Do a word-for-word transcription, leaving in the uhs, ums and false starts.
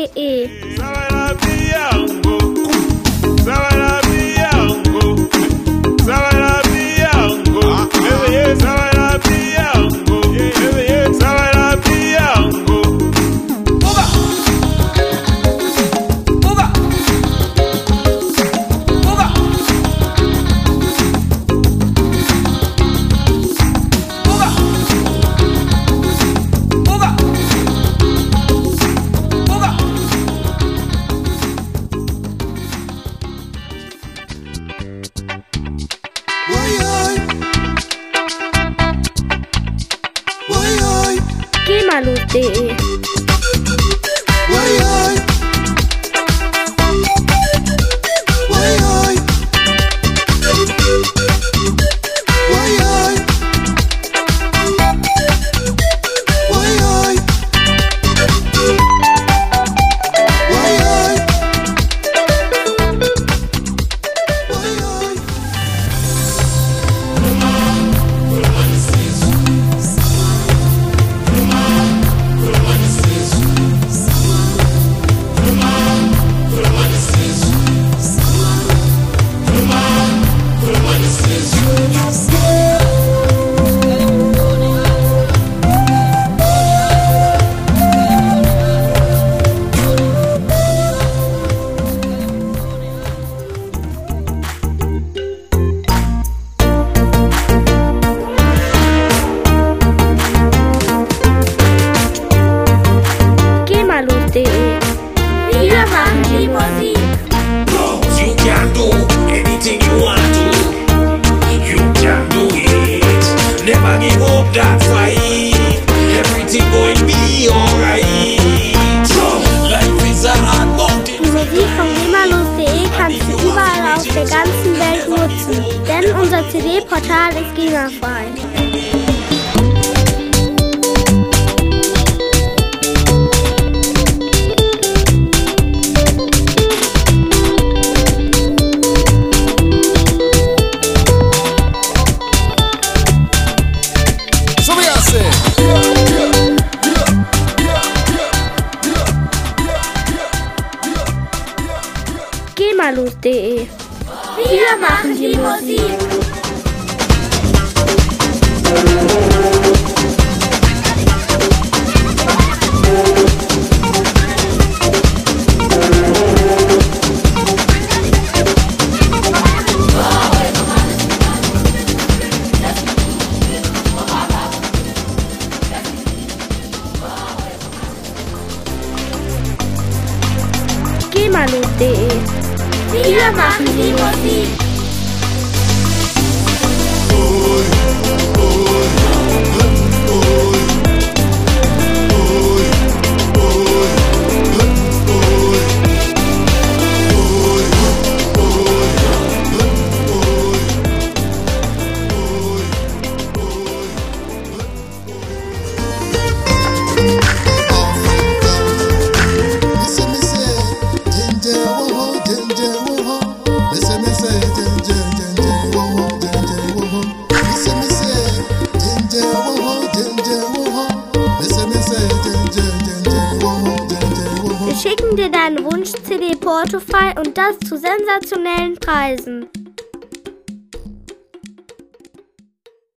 punkt de. gemalus punkt de. Wir machen die Musik. You can do anything you want to. You can do it. Never give up that fight. Everything going to be alright. Life is a hard mountain. Die Musik von gemalus punkt de kannst du überall auf der ganzen Welt nutzen, denn unser C D-Portal ist GEMA-frei. gemalus punkt de. Wir machen die Musik. gemalus punkt de. Wir machen die Musik. Wir schicken dir deinen Wunsch-C D portofrei und das zu sensationellen Preisen.